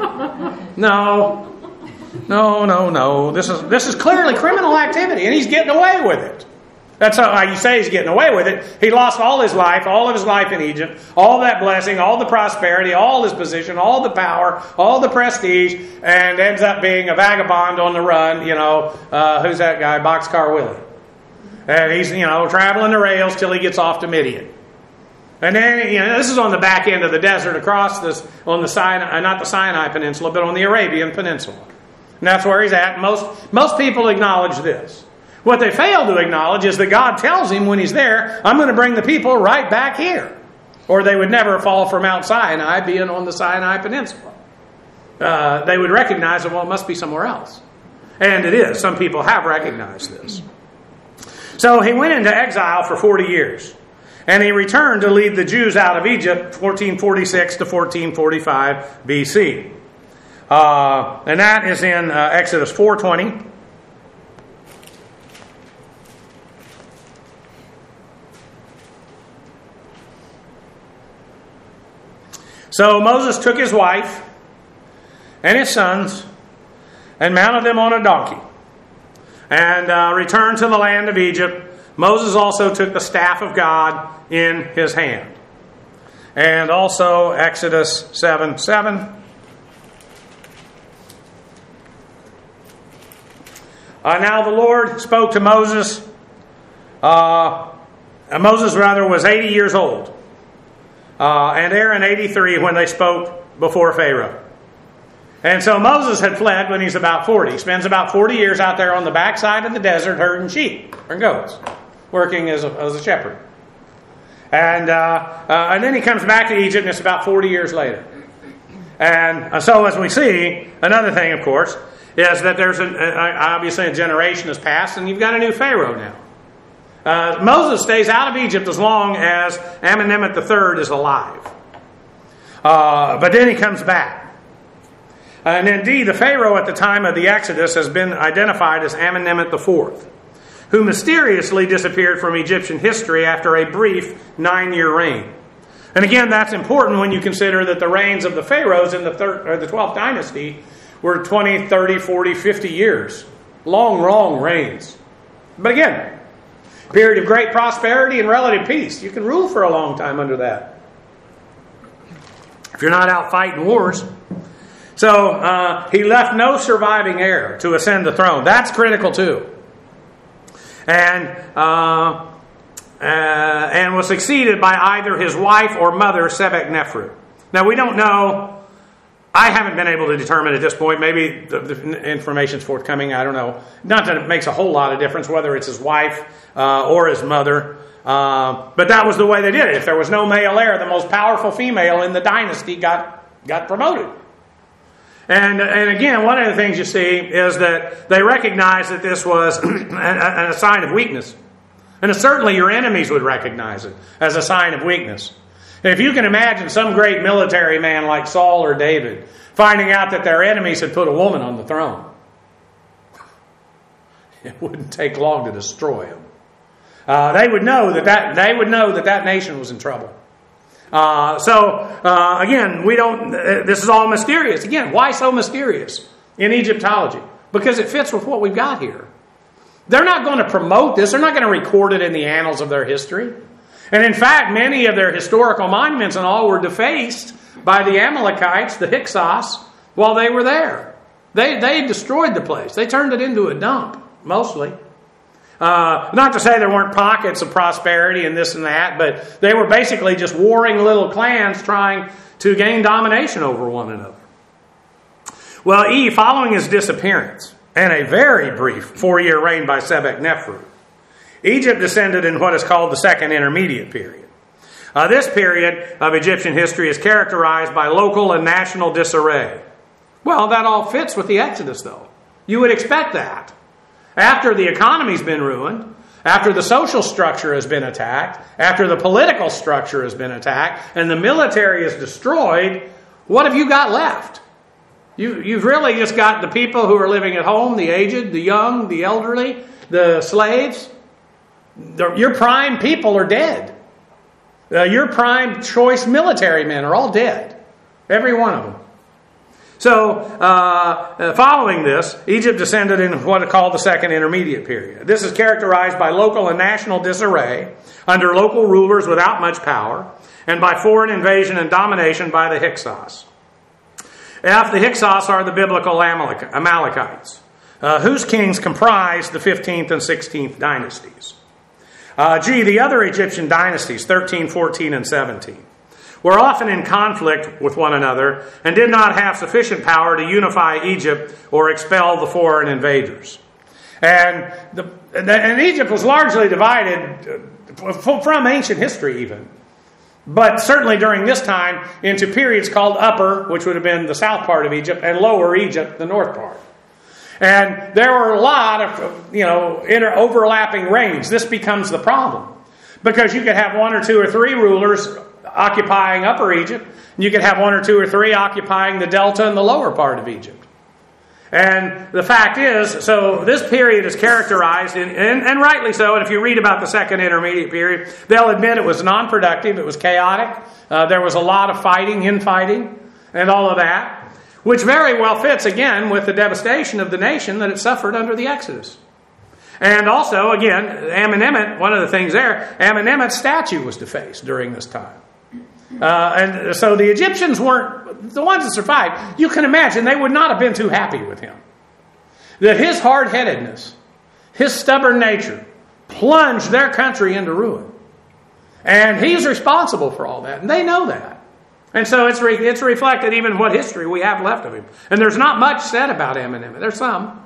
Speaker 1: No. No, no, no. This is this is clearly criminal activity, and he's getting away with it. That's how you say he's getting away with it. He lost all his life, all of his life in Egypt, all that blessing, all the prosperity, all his position, all the power, all the prestige, and ends up being a vagabond on the run. You know, uh, who's that guy? Boxcar Willie. And he's, you know, traveling the rails till he gets off to Midian. And then, you know, this is on the back end of the desert across this, on the Sinai, not the Sinai Peninsula, but on the Arabian Peninsula. And that's where he's at. Most, most people acknowledge this. What they fail to acknowledge is that God tells him when he's there, I'm going to bring the people right back here. Or they would never fall from Mount Sinai, being on the Sinai Peninsula. Uh, they would recognize that, well, it must be somewhere else. And it is. Some people have recognized this. So he went into exile for forty years. And he returned to lead the Jews out of Egypt, fourteen forty-six to fourteen forty-five B C. Uh, and that is in uh, Exodus four twenty. So Moses took his wife and his sons and mounted them on a donkey and uh, returned to the land of Egypt. Moses also took the staff of God in his hand. And also Exodus seven seven. Uh, now the Lord spoke to Moses. Uh, Moses, rather, was eighty years old. Uh, and Aaron eighty-three when they spoke before Pharaoh. And so Moses had fled when he's about forty. He spends about forty years out there on the backside of the desert herding sheep and goats, working as a, as a shepherd. And uh, uh, and then he comes back to Egypt, and it's about forty years later. And uh, so as we see, another thing, of course, is that there's an, uh, obviously a generation has passed, and you've got a new Pharaoh now. Uh, Moses stays out of Egypt as long as Amenemhet the third is alive. Uh, but then he comes back. And indeed, the Pharaoh at the time of the Exodus has been identified as Amenemhet the fourth, who mysteriously disappeared from Egyptian history after a brief nine-year reign. And again, that's important when you consider that the reigns of the pharaohs in the, third, or the twelfth dynasty were twenty, thirty, forty, fifty years. Long, long reigns. But again, period of great prosperity and relative peace. You can rule for a long time under that, if you're not out fighting wars. So uh, he left no surviving heir to ascend the throne. That's critical too. And uh, uh, and was succeeded by either his wife or mother, Sebek-Nefru. Now we don't know. I haven't been able to determine at this point. Maybe the, the information's forthcoming. I don't know. Not that it makes a whole lot of difference whether it's his wife uh, or his mother. Uh, but that was the way they did it. If there was no male heir, the most powerful female in the dynasty got got promoted. And and again, one of the things you see is that they recognized that this was a, a sign of weakness. And certainly your enemies would recognize it as a sign of weakness. If you can imagine some great military man like Saul or David finding out that their enemies had put a woman on the throne, it wouldn't take long to destroy them. Uh, they would know that, that they would know that that nation was in trouble. Uh, so uh, again, we don't. Uh, this is all mysterious. Again, why so mysterious in Egyptology? Because it fits with what we've got here. They're not going to promote this. They're not going to record it in the annals of their history. And in fact, many of their historical monuments and all were defaced by the Amalekites, the Hyksos, while they were there. They they destroyed the place. They turned it into a dump, mostly. Uh, not to say there weren't pockets of prosperity and this and that, but they were basically just warring little clans trying to gain domination over one another. Well, E, following his disappearance and a very brief four-year reign by Sebek-Nefru, Egypt descended in what is called the Second Intermediate Period. Uh, this period of Egyptian history is characterized by local and national disarray. Well, that all fits with the Exodus, though. You would expect that. After the economy's been ruined, after the social structure has been attacked, after the political structure has been attacked, and the military is destroyed, what have you got left? You, you've really just got the people who are living at home, the aged, the young, the elderly, the slaves. The, your prime people are dead. Uh, your prime choice military men are all dead. Every one of them. So, uh, following this, Egypt descended in what is called the Second Intermediate Period. This is characterized by local and national disarray under local rulers without much power, and by foreign invasion and domination by the Hyksos. F, the Hyksos are the biblical Amalek- Amalekites, uh, whose kings comprise the fifteenth and sixteenth dynasties. Uh, G, the other Egyptian dynasties, thirteen, fourteen, and seventeen. Were often in conflict with one another and did not have sufficient power to unify Egypt or expel the foreign invaders. And, the, and Egypt was largely divided from ancient history even, but certainly during this time into periods called Upper, which would have been the south part of Egypt, and Lower Egypt, the north part. And there were a lot of, you know, inter- overlapping reigns. This becomes the problem because you could have one or two or three rulers occupying Upper Egypt, and you could have one or two or three occupying the delta and the lower part of Egypt. And the fact is, so this period is characterized, in, and, and rightly so, and if you read about the Second Intermediate Period, they'll admit it was non-productive, it was chaotic, uh, there was a lot of fighting, infighting, and all of that, which very well fits, again, with the devastation of the nation that it suffered under the Exodus. And also, again, Amenemhet, one of the things there, Amenemhet's statue was defaced during this time. Uh, and so the Egyptians weren't, the ones that survived, you can imagine they would not have been too happy with him. That his hard-headedness, his stubborn nature, plunged their country into ruin. And he's responsible for all that, and they know that. And so it's re, it's reflected even in what history we have left of him. And there's not much said about Amenemhet. There's some.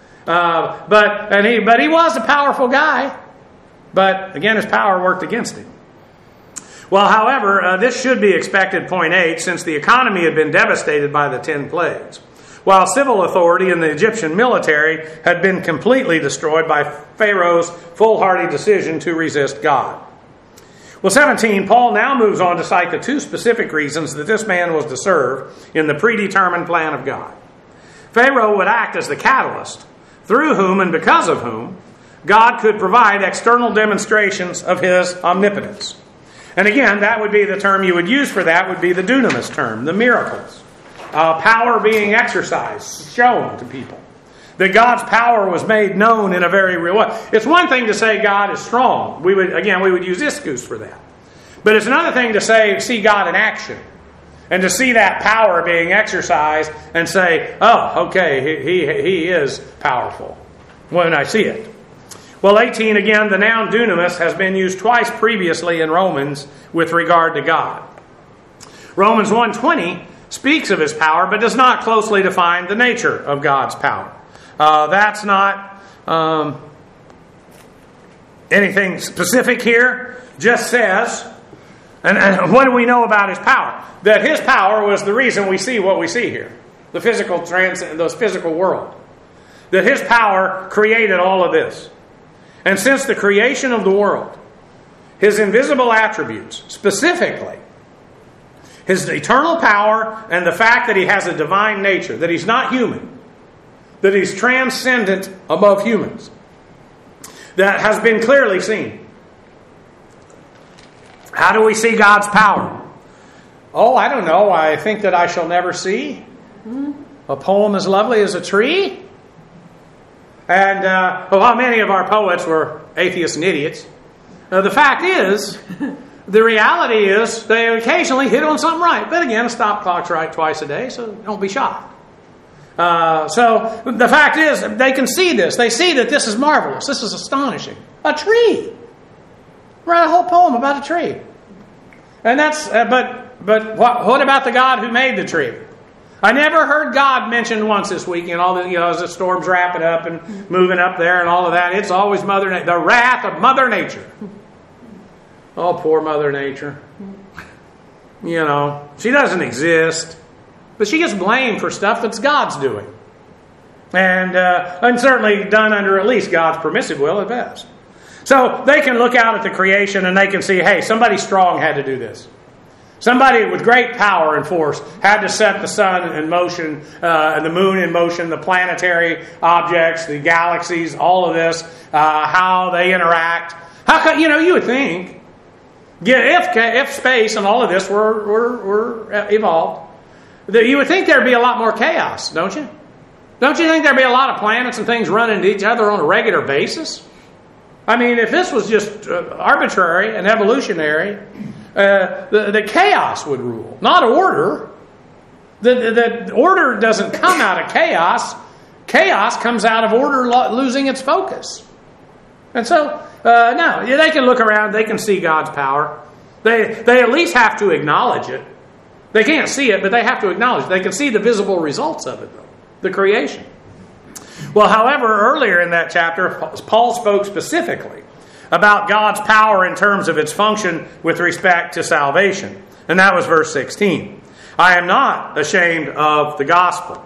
Speaker 1: Uh, but, and he, but he was a powerful guy. But again, his power worked against him. Well, however, uh, this should be expected, point eight, since the economy had been devastated by the ten plagues. while civil authority in the Egyptian military had been completely destroyed by Pharaoh's foolhardy decision to resist God. Well, seventeen, Paul now moves on to cite the two specific reasons that this man was to serve in the predetermined plan of God. Pharaoh would act as the catalyst, through whom and because of whom God could provide external demonstrations of his omnipotence. And again, that would be the term you would use for that would be the dunamis term, the miracles. Uh, power being exercised, shown to people. That God's power was made known in a very real way. It's one thing to say God is strong. We would again, we would use ischus for that. But it's another thing to say, see God in action. And to see that power being exercised and say, oh, okay, he, he, he is powerful when I see it. Well, eighteen, again, the noun dunamis has been used twice previously in Romans with regard to God. Romans one twenty speaks of his power, but does not closely define the nature of God's power. Uh, that's not um, anything specific here. Just says, and, and what do we know about his power? That his power was the reason we see what we see here. The physical trans, the physical world. That his power created all of this. And since the creation of the world, his invisible attributes, specifically, his eternal power and the fact that he has a divine nature, that he's not human, that he's transcendent above humans, that has been clearly seen. How do we see God's power? Oh, I don't know. I think that I shall never see a poem as lovely as a tree. And uh, well, many of our poets were atheists and idiots. Uh, the fact is, the reality is, they occasionally hit on something right. But again, a stop clock's right twice a day, so don't be shocked. Uh, so the fact is, they can see this. They see that this is marvelous. This is astonishing. A tree. Write a whole poem about a tree. And that's, uh, but but what, what about the God who made the tree? I never heard God mentioned once this week in all the, you know, as the storm's wrapping up and moving up there and all of that. It's always Mother Nature. The wrath of Mother Nature. Oh, poor Mother Nature. You know, she doesn't exist. But she gets blamed for stuff that's God's doing. And, uh, and certainly done under at least God's permissive will at best. So they can look out at the creation and they can see, hey, somebody strong had to do this. Somebody with great power and force had to set the sun in motion, uh, and the moon in motion, the planetary objects, the galaxies, all of this, uh, how they interact. How come, you know, you would think, if, if space and all of this were, were, were evolved, that you would think there'd be a lot more chaos, don't you? Don't you think there'd be a lot of planets and things running into each other on a regular basis? I mean, if this was just uh, arbitrary and evolutionary, uh, the, the chaos would rule, not order. The, the, the order doesn't come out of chaos. Chaos comes out of order lo- losing its focus. And so, uh, no, they can look around, they can see God's power. They, they at least have to acknowledge it. They can't see it, but they have to acknowledge it. They can see the visible results of it, though, the creation. Well, however, earlier in that chapter, Paul spoke specifically about God's power in terms of its function with respect to salvation. And that was verse sixteen. I am not ashamed of the gospel.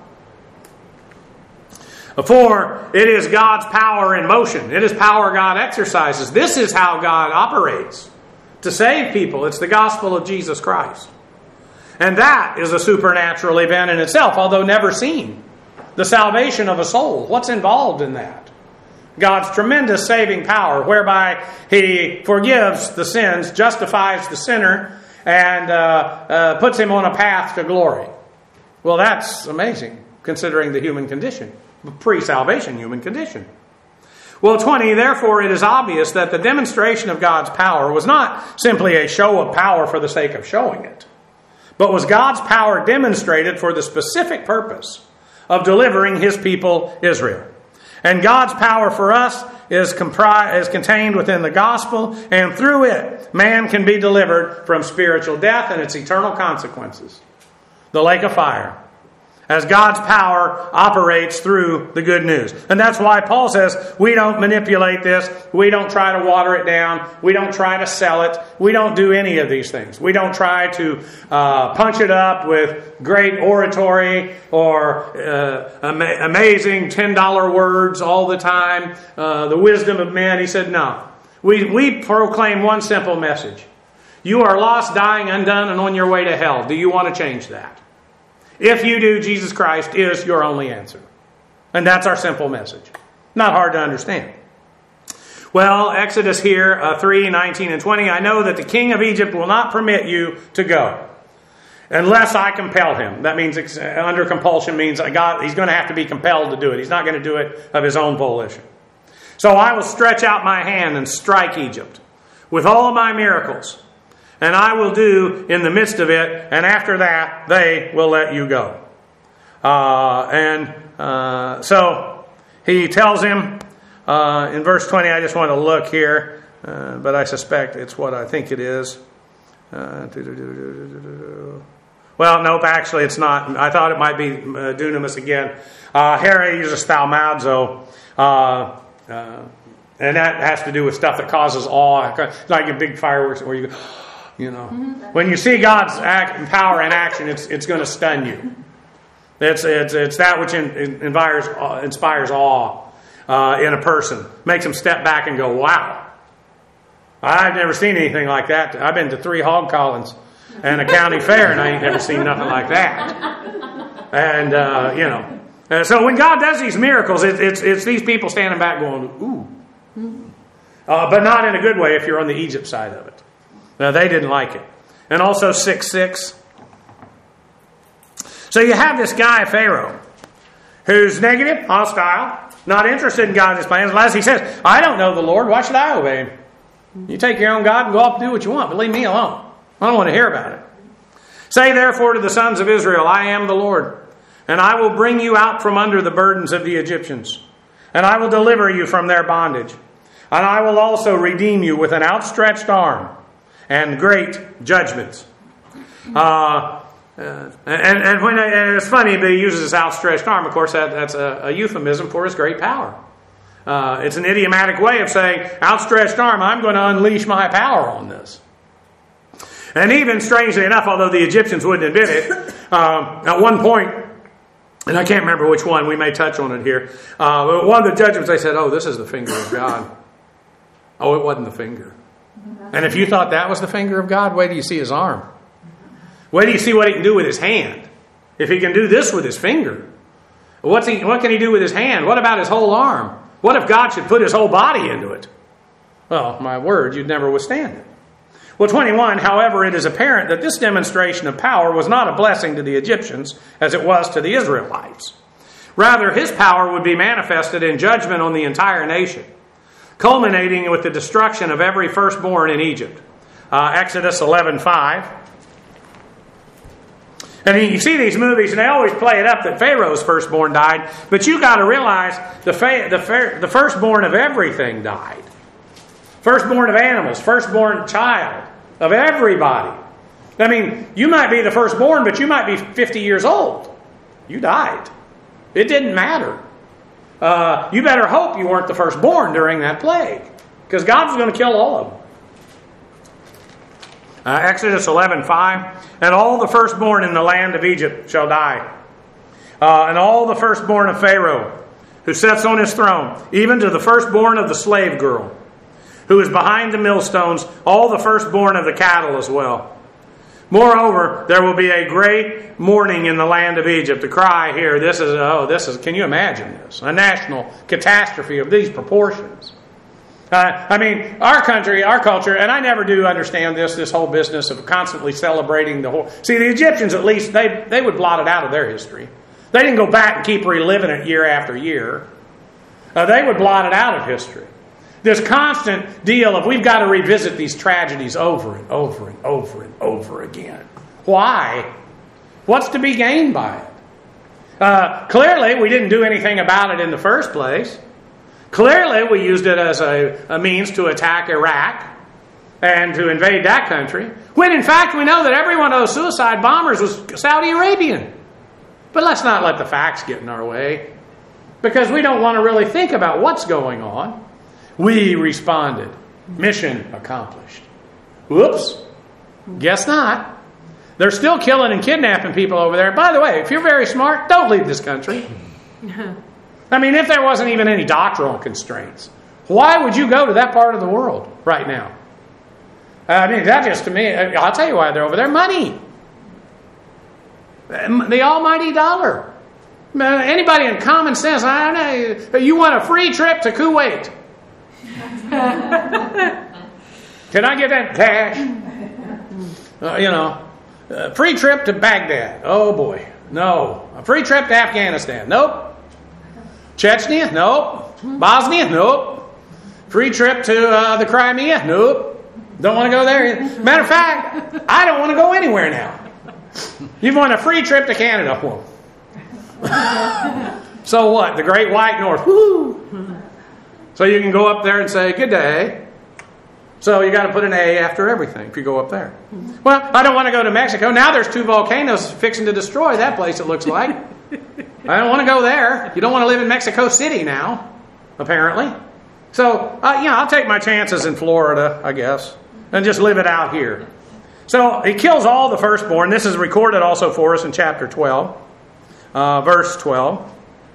Speaker 1: For it is God's power in motion. It is power God exercises. This is how God operates to save people. It's the gospel of Jesus Christ. And that is a supernatural event in itself, although never seen. The salvation of a soul. What's involved in that? God's tremendous saving power, whereby He forgives the sins, justifies the sinner, and uh, uh, puts him on a path to glory. Well, that's amazing, considering the human condition, pre-salvation human condition. Well, twenty, therefore it is obvious that the demonstration of God's power was not simply a show of power for the sake of showing it, but was God's power demonstrated for the specific purpose of delivering His people Israel. And God's power for us is, compri- is contained within the gospel, and through it, man can be delivered from spiritual death and its eternal consequences, the lake of fire, as God's power operates through the good news. And that's why Paul says we don't manipulate this. We don't try to water it down. We don't try to sell it. We don't do any of these things. We don't try to uh, punch it up with great oratory or uh, ama- amazing ten dollar words all the time. Uh, the wisdom of men. He said, no. We, we proclaim one simple message. You are lost, dying, undone, and on your way to hell. Do you want to change that? If you do, Jesus Christ is your only answer. And that's our simple message. Not hard to understand. Well, Exodus here, uh, three, nineteen and twenty. I know that the king of Egypt will not permit you to go unless I compel him. That means under compulsion means I got, he's going to have to be compelled to do it. He's not going to do it of his own volition. So I will stretch out my hand and strike Egypt with all of my miracles. And I will do in the midst of it, and after that, they will let you go. Uh, and uh, so he tells him uh, in verse twenty, I just want to look here, uh, but I suspect it's what I think it is. Uh, well, nope, actually it's not. I thought it might be uh, dunamis again. Uh, here he uses thaumazo. Uh, uh, and that has to do with stuff that causes awe, like in big fireworks where you go... You know, when you see God's act, power in action, it's it's going to stun you. It's it's it's that which in, in, inspires uh, inspires awe uh, in a person, makes them step back and go, "Wow, I've never seen anything like that." I've been to three hog callings and a county fair, and I ain't never seen nothing like that. And uh, you know, and so when God does these miracles, it, it's it's these people standing back going, "Ooh," uh, but not in a good way if you're on the Egypt side of it. Now, they didn't like it. And also six six. So you have this guy, Pharaoh, who's negative, hostile, not interested in God's plans. Unless he says, I don't know the Lord, why should I obey him? You take your own God and go off and do what you want, but leave me alone. I don't want to hear about it. Say therefore to the sons of Israel, I am the Lord, and I will bring you out from under the burdens of the Egyptians, and I will deliver you from their bondage. And I will also redeem you with an outstretched arm and great judgments. Uh, uh, and, and when and it's funny that he uses this outstretched arm. Of course, that, that's a, a euphemism for his great power. Uh, it's an idiomatic way of saying, outstretched arm, I'm going to unleash my power on this. And even strangely enough, although the Egyptians wouldn't admit it, um, at one point, and I can't remember which one, we may touch on it here, uh, but one of the judgments, they said, oh, this is the finger of God. Oh, it wasn't the finger. And if you thought that was the finger of God, wait till you see his arm. Wait till you see what he can do with his hand. If he can do this with his finger, what's he, what can he do with his hand? What about his whole arm? What if God should put his whole body into it? Well, my word, you'd never withstand it. Well, twenty-one, however, it is apparent that this demonstration of power was not a blessing to the Egyptians as it was to the Israelites. Rather, his power would be manifested in judgment on the entire nation, culminating with the destruction of every firstborn in Egypt. Uh, Exodus eleven five. And you see these movies, and they always play it up that Pharaoh's firstborn died. But you got to realize the, fa- the, fa- the firstborn of everything died. Firstborn of animals, firstborn child of everybody. I mean, you might be the firstborn, but you might be fifty years old. You died. It didn't matter. Uh, you better hope you weren't the firstborn during that plague, because God's going to kill all of them. Uh, Exodus eleven five, and all the firstborn in the land of Egypt shall die, uh, and all the firstborn of Pharaoh, who sits on his throne, even to the firstborn of the slave girl, who is behind the millstones, all the firstborn of the cattle as well. Moreover, there will be a great mourning in the land of Egypt. The cry here, this is, oh, this is, can you imagine this? A national catastrophe of these proportions. Uh, I mean, our country, our culture, and I never do understand this, this whole business of constantly celebrating the whole... See, the Egyptians, at least, they, they would blot it out of their history. They didn't go back and keep reliving it year after year. Uh, they would blot it out of history. This constant deal of we've got to revisit these tragedies over and over and over and over again. Why? What's to be gained by it? Uh, clearly, we didn't do anything about it in the first place. Clearly, we used it as a, a means to attack Iraq and to invade that country. When, in fact, we know that every one of those suicide bombers was Saudi Arabian. But let's not let the facts get in our way, because we don't want to really think about what's going on. We responded. Mission accomplished. Whoops. Guess not. They're still killing and kidnapping people over there. By the way, if you're very smart, don't leave this country. I mean, if there wasn't even any doctrinal constraints, why would you go to that part of the world right now? I mean, that just to me, I'll tell you why they're over there. Money. The almighty dollar. Anybody in common sense, I don't know, you want a free trip to Kuwait. Can I get that cash? Uh, you know, a free trip to Baghdad. Oh boy. No. A free trip to Afghanistan. Nope. Chechnya? Nope. Bosnia? Nope. Free trip to uh, the Crimea? Nope. Don't want to go there. Matter of fact, I don't want to go anywhere now. You've won a free trip to Canada. So what? The Great White North. Woo! So you can go up there and say, good day. So you got to put an A after everything if you go up there. Well, I don't want to go to Mexico. Now there's two volcanoes fixing to destroy that place, it looks like. I don't want to go there. You don't want to live in Mexico City now, apparently. So, uh, you know, I'll take my chances in Florida, I guess, and just live it out here. So he kills all the firstborn. This is recorded also for us in chapter twelve, uh, verse twelve.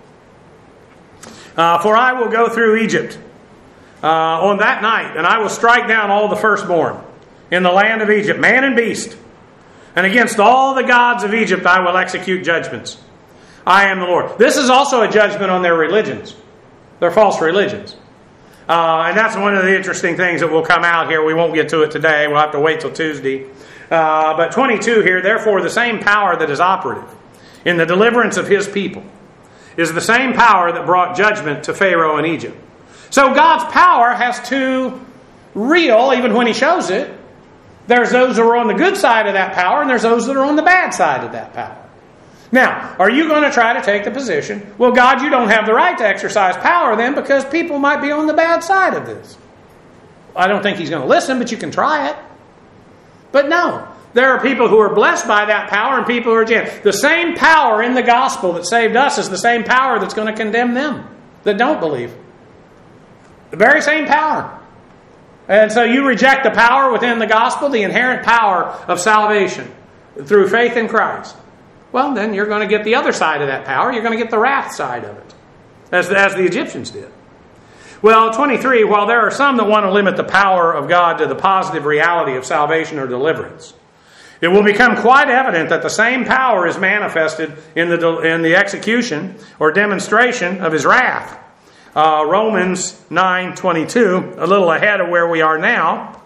Speaker 1: Uh, For I will go through Egypt uh, on that night, and I will strike down all the firstborn in the land of Egypt, man and beast. And against all the gods of Egypt I will execute judgments. I am the Lord. This is also a judgment on their religions, their false religions. Uh, and that's one of the interesting things that will come out here. We won't get to it today. We'll have to wait till Tuesday. Uh, but twenty-two here, therefore the same power that is operative in the deliverance of his people is the same power that brought judgment to Pharaoh in Egypt. So God's power has two real, even when he shows it. There's those who are on the good side of that power, and there's those that are on the bad side of that power. Now, are you going to try to take the position, well, God, you don't have the right to exercise power then because people might be on the bad side of this? I don't think he's going to listen, but you can try it. But no, there are people who are blessed by that power and people who are against. The same power in the gospel that saved us is the same power that's going to condemn them that don't believe. The very same power. And so you reject the power within the gospel, the inherent power of salvation through faith in Christ. Well, then you're going to get the other side of that power. You're going to get the wrath side of it, as, as the Egyptians did. Well, twenty-three, while there are some that want to limit the power of God to the positive reality of salvation or deliverance, it will become quite evident that the same power is manifested in the, in the execution or demonstration of his wrath. Uh, Romans nine twenty-two, a little ahead of where we are now.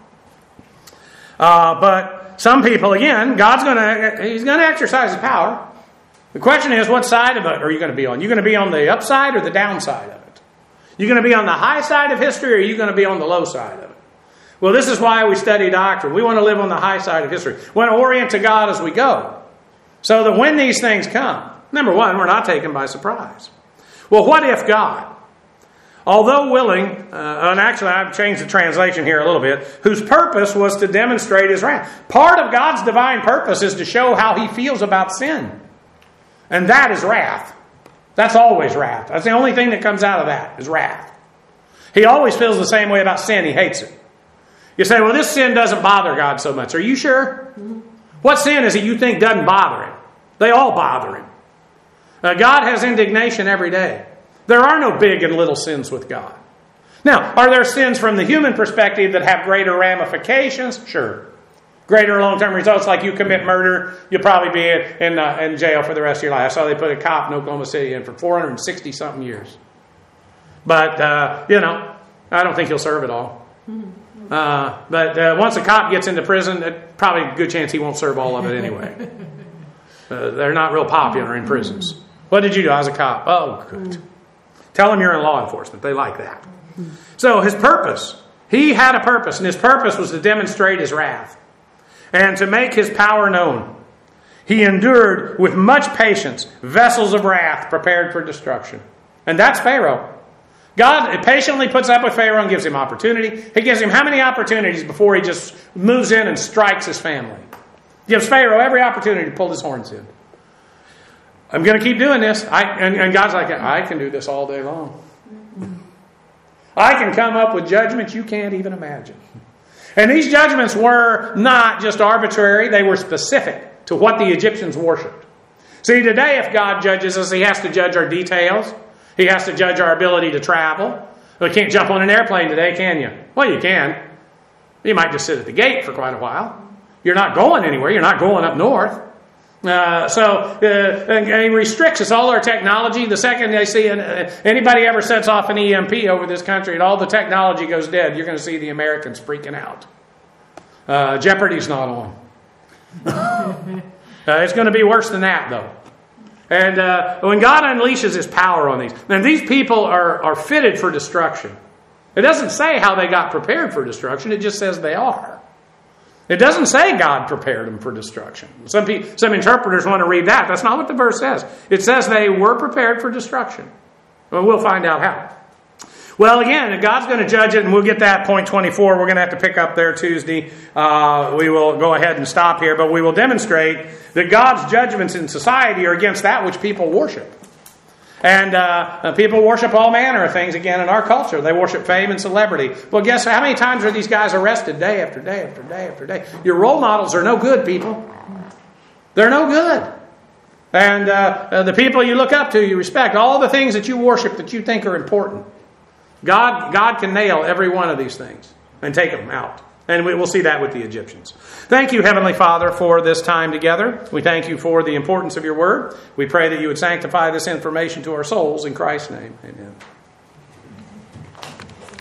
Speaker 1: Uh, but some people, again, God's going to, he's going to exercise his power. The question is, what side of it are you going to be on? You're going to be on the upside or the downside of it? You're going to be on the high side of history or are you going to be on the low side of it? Well, this is why we study doctrine. We want to live on the high side of history. We want to orient to God as we go. So that when these things come, number one, we're not taken by surprise. Well, what if God, although willing, uh, and actually I've changed the translation here a little bit, whose purpose was to demonstrate his wrath. Part of God's divine purpose is to show how he feels about sin. And that is wrath. That's always wrath. That's the only thing that comes out of that is wrath. He always feels the same way about sin. He hates it. You say, well, this sin doesn't bother God so much. Are you sure? Mm-hmm. What sin is it you think doesn't bother him? They all bother him. Uh, God has indignation every day. There are no big and little sins with God. Now, are there sins from the human perspective that have greater ramifications? Sure. Greater long-term results, like you commit murder, you'll probably be in, in, uh, in jail for the rest of your life. I saw they put a cop in Oklahoma City in for four hundred sixty-something years. But, uh, you know, I don't think he'll serve it all. Uh, but uh, once a cop gets into prison, it's probably a good chance he won't serve all of it anyway. Uh, they're not real popular in prisons. What did you do? I was a cop. Oh, good. Tell them you're in law enforcement. They like that. So his purpose, he had a purpose, and his purpose was to demonstrate his wrath and to make his power known. He endured with much patience vessels of wrath prepared for destruction. And that's Pharaoh. God patiently puts up with Pharaoh and gives him opportunity. He gives him how many opportunities before he just moves in and strikes his family? Gives Pharaoh every opportunity to pull his horns in. I'm going to keep doing this. I, and, and God's like, I can do this all day long. I can come up with judgments you can't even imagine. And these judgments were not just arbitrary. They were specific to what the Egyptians worshipped. See, today if God judges us, He has to judge our details. He has to judge our ability to travel. You can't jump on an airplane today, can you? Well, you can. You might just sit at the gate for quite a while. You're not going anywhere. You're not going up north. Uh, so uh, and He restricts us. All our technology, the second they see an, uh, anybody ever sets off an E M P over this country and all the technology goes dead, you're going to see the Americans freaking out. Uh, Jeopardy's not on. uh, it's going to be worse than that, though. And uh, when God unleashes His power on these, and these people are, are fitted for destruction. It doesn't say how they got prepared for destruction. It just says they are. It doesn't say God prepared them for destruction. Some people, some interpreters want to read that. That's not what the verse says. It says they were prepared for destruction. Well, we'll find out how. Well, again, God's going to judge it, and we'll get that point twenty-four. We're going to have to pick up there Tuesday. Uh, we will go ahead and stop here, but we will demonstrate that God's judgments in society are against that which people worship. And uh, people worship all manner of things, again, in our culture. They worship fame and celebrity. Well, guess how many times are these guys arrested day after day after day after day? Your role models are no good, people. They're no good. And uh, the people you look up to, you respect, all the things that you worship that you think are important. God, God can nail every one of these things and take them out. And we will see that with the Egyptians. Thank you, Heavenly Father, for this time together. We thank you for the importance of your word. We pray that you would sanctify this information to our souls. In Christ's name, amen.